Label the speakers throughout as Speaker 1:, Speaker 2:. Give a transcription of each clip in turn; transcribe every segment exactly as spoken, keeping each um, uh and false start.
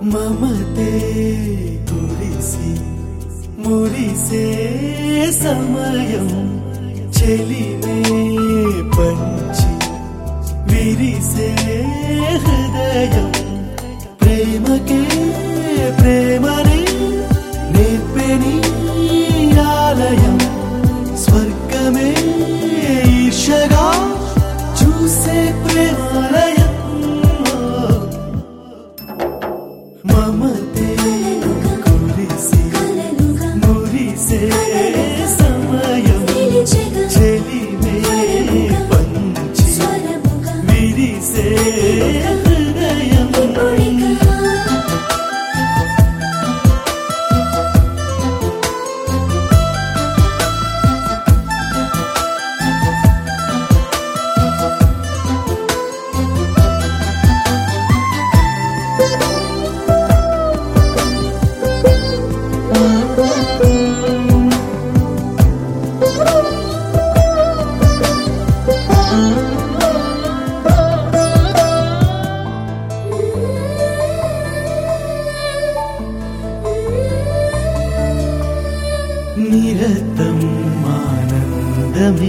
Speaker 1: మమతే కురిసి మురిసే సమయం చెలిమే పంచి విరిసే హృదయం ప్రేమకే ప్రేమనే నేర్పెని ఆలయం స్వర్గమే ఈర్షగా చూసే ప్రేమాలయం మమతే కురిసి మురిసే సమయం చెలిమే పంచి విరిసే హృదయం నిరతం ఆనందమే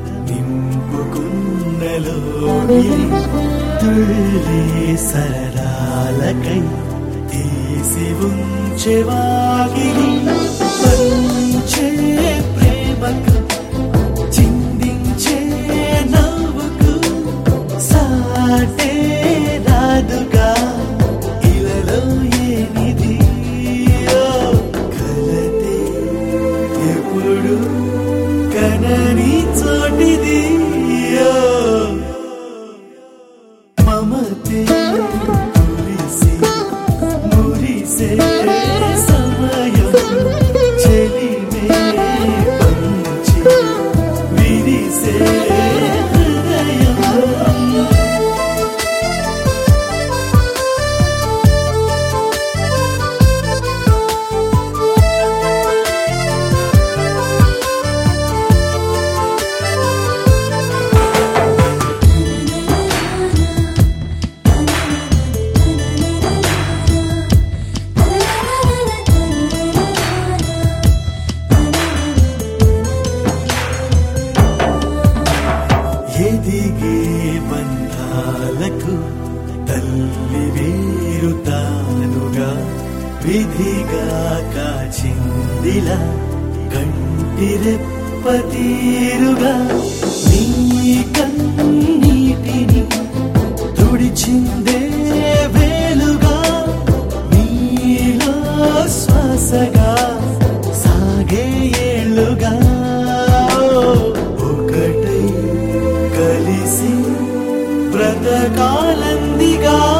Speaker 1: నింపుకున్నలోగిలి తుళ్ళే సరళాలకై తీసి ఉంచెవాగిలి పంచే ప్రేమకు చిందించే నవ్వుకు సాటే రాదుగా ఇలలో ఏనిది కనని చోటిది మమతే కురిసి మురిసే సమయం చెలిమే పంచి విరిసే హృదయం ఎదిగే బంధాలకు తల్లి వేరు తానుగా విధిగా కాచిందిలా కంటి రెప్పతీరుగా నీ కన్నీటిని తుడిచిందే వేలుగా నీలో శ్వాసగా సాగే ఏళ్ళుగా కలిసి బ్రతకాలందిగా